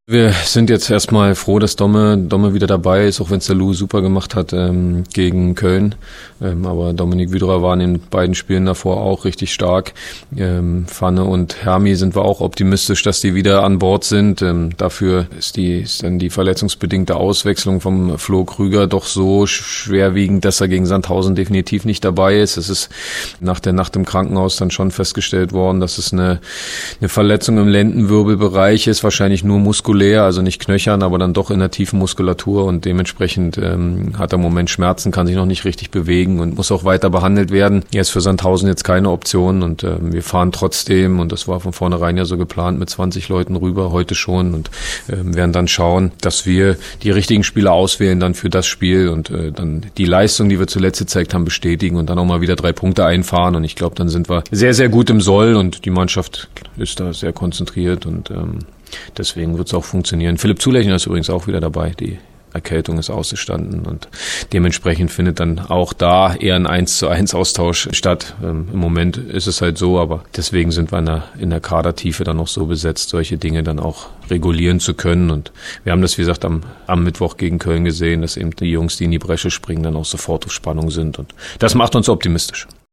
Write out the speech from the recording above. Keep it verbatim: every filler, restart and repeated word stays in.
Wir sind jetzt erstmal froh, dass Domme, Domme wieder dabei ist, auch wenn es der Lou super gemacht hat ähm, gegen Köln. Ähm, aber Dominik Wüderer waren in beiden Spielen davor auch richtig stark. Ähm, Pfanne und Hermi sind wir auch optimistisch, dass die wieder an Bord sind. Ähm, dafür ist, die, ist dann die verletzungsbedingte Auswechslung vom Flo Krüger doch so schwerwiegend, dass er gegen Sandhausen definitiv nicht dabei ist. Es ist nach der Nacht im Krankenhaus dann schon festgestellt worden, dass es eine, eine Verletzung im Lendenwirbelbereich ist, wahrscheinlich nur muskulär, also nicht knöchern, aber dann doch in der tiefen Muskulatur und dementsprechend ähm, hat er im Moment Schmerzen, kann sich noch nicht richtig bewegen und muss auch weiter behandelt werden. Er ist für Sandhausen jetzt keine Option und ähm, wir fahren trotzdem, und das war von vornherein ja so geplant, mit zwanzig Leuten rüber, heute schon, und ähm, werden dann schauen, dass wir die richtigen Spieler auswählen dann für das Spiel und äh, dann die Leistung, die wir zuletzt gezeigt haben, bestätigen und dann auch mal wieder drei Punkte einfahren, und ich glaube, dann sind wir sehr, sehr gut im Soll und die Mannschaft ist da sehr konzentriert und ähm, deswegen wird es auch funktionieren. Philipp Zulechner ist übrigens auch wieder dabei. Die Erkältung ist ausgestanden und dementsprechend findet dann auch da eher ein eins zu eins Austausch statt. Ähm, Im Moment ist es halt so, aber deswegen sind wir in der, in der Kadertiefe dann noch so besetzt, solche Dinge dann auch regulieren zu können. Und wir haben das, wie gesagt, am, am Mittwoch gegen Köln gesehen, dass eben die Jungs, die in die Bresche springen, dann auch sofort auf Spannung sind. Und das macht uns optimistisch.